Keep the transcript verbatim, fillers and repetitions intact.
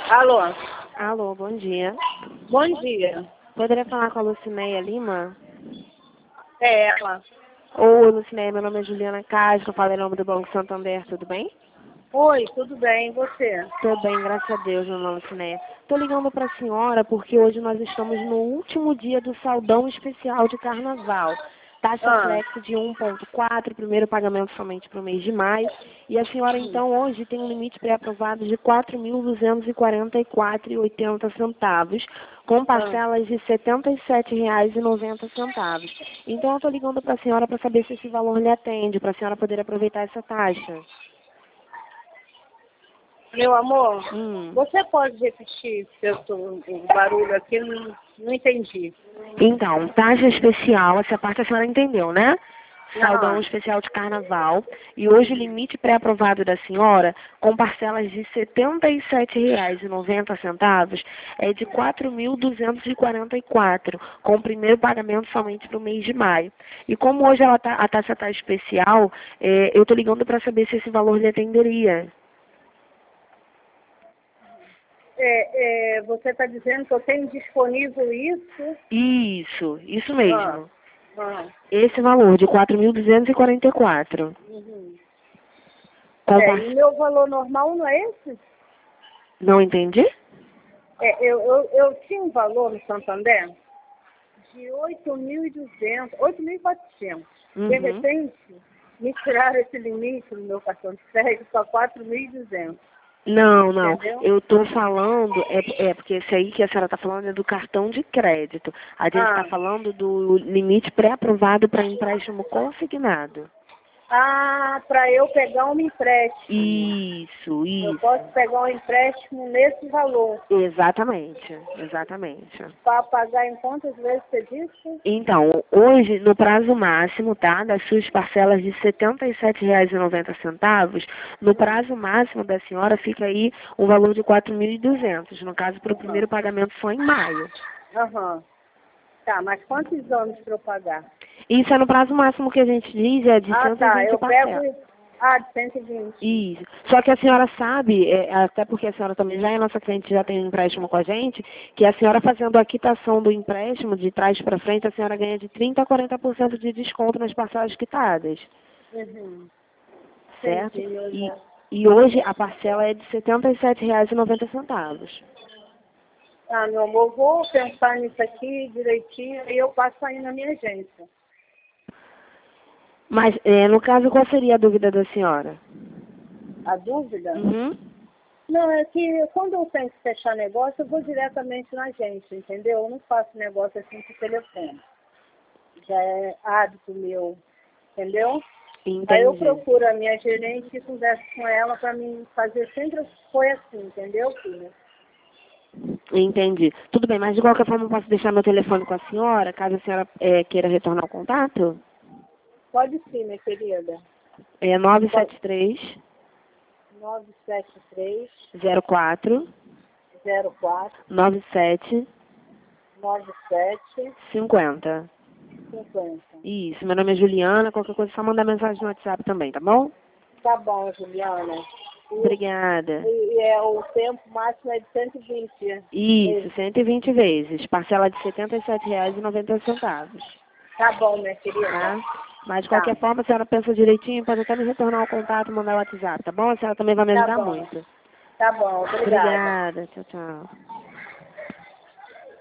Alô? Alô, bom dia. Bom dia. Poderia falar com a Lucineia Lima? É ela. Oi, Lucineia, meu nome é Juliana Castro, eu falo em nome do Banco Santander, tudo bem? Oi, tudo bem, e você? Tudo bem, graças a Deus, meu nome é Lucineia. Estou ligando para a senhora porque hoje nós estamos no último dia do saldão especial de carnaval. Taxa Ah, flex de um ponto quatro, primeiro pagamento somente para o mês de maio. E a senhora, então, hoje tem um limite pré-aprovado de quatro mil duzentos e quarenta e quatro reais e oitenta centavos, com ah. parcelas de setenta e sete reais e noventa centavos. Então, eu estou ligando para a senhora para saber se esse valor lhe atende, para a senhora poder aproveitar essa taxa. Meu amor, Hum. você pode repetir se eu tô, o barulho aqui? Eu Não, não entendi. Então, taxa especial, essa parte a senhora entendeu, né? Saldão Aham. especial de carnaval. E hoje o limite pré-aprovado da senhora, com parcelas de setenta e sete reais e noventa centavos, é de quatro mil duzentos e quarenta e quatro reais, com o primeiro pagamento somente para o mês de maio. E como hoje ela tá, a taxa está especial, é, eu estou ligando para saber se esse valor lhe atenderia. É, é, você está dizendo que eu tenho disponível isso? Isso, isso Ah, mesmo. ah. Esse valor de quatro mil duzentos e quarenta e quatro reais. Uhum. Com É, par... e meu valor normal não é esse? Não entendi? É, eu, eu, eu tinha um valor no Santander de oito mil e duzentos, oito mil e quatrocentos. De Uhum. repente, me tiraram esse limite no meu cartão de crédito para quatro mil e duzentos. Não, não. Entendeu? Eu estou falando, é, é porque esse aí que a senhora está falando é do cartão de crédito. A gente está Ah, falando do limite pré-aprovado para empréstimo consignado. ah para eu pegar um empréstimo. Isso, Eu posso isso. pegar um empréstimo nesse valor. Exatamente, exatamente. Para pagar em quantas vezes você disse? Então, hoje, no prazo máximo, tá, das suas parcelas de setenta e sete reais e noventa centavos, no prazo máximo da senhora fica aí um valor de quatro mil e duzentos, no caso, para o Aham. primeiro pagamento só em maio. Aham. Tá, mas quantos anos para eu pagar? Isso é no prazo máximo que a gente diz, é de Ah, cento e tá. vinte Eu pego. parcelas. Ah, de cento e vinte. Isso. Só que a senhora sabe, é, até porque a senhora também já é nossa cliente, já tem um empréstimo com a gente, que a senhora fazendo a quitação do empréstimo de trás para frente, a senhora ganha de trinta a quarenta por cento de desconto nas parcelas quitadas, Uhum. certo? Entendi, eu E, já. e hoje a parcela é de setenta e sete reais e noventa centavos. Ah, meu amor, vou pensar nisso aqui direitinho e eu passo aí na minha agência. Mas, é, no caso, qual seria a dúvida da senhora? A dúvida? Uhum. Não, é que quando eu tenho que fechar negócio, eu vou diretamente na agência, entendeu? Eu não faço negócio assim por telefone. Já é hábito meu, entendeu? Aí eu Entendi. procuro a minha gerente e converso com ela para mim fazer sempre foi assim, entendeu, filha? Entendi. Tudo bem, mas de qualquer forma eu posso deixar meu telefone com a senhora, caso a senhora é, queira retornar o contato? Pode sim, minha querida. É nove sete três, nove sete três, zero quatro, zero quatro, nove sete nove sete, cinquenta. cinquenta. Isso, meu nome é Juliana, qualquer coisa é só mandar mensagem no WhatsApp também, tá bom? Tá bom, Juliana. E, Obrigada. e é, o tempo máximo é de cento e vinte. Isso, vezes. cento e vinte vezes, parcela de setenta e sete reais e noventa centavos, Tá bom, minha querida. tá? Mas de Tá. qualquer forma, a senhora pensa direitinho, pode até me retornar o contato e mandar o WhatsApp, tá bom? A senhora também vai me Tá ajudar bom. muito. Tá bom, obrigada. Obrigada, tchau, tchau.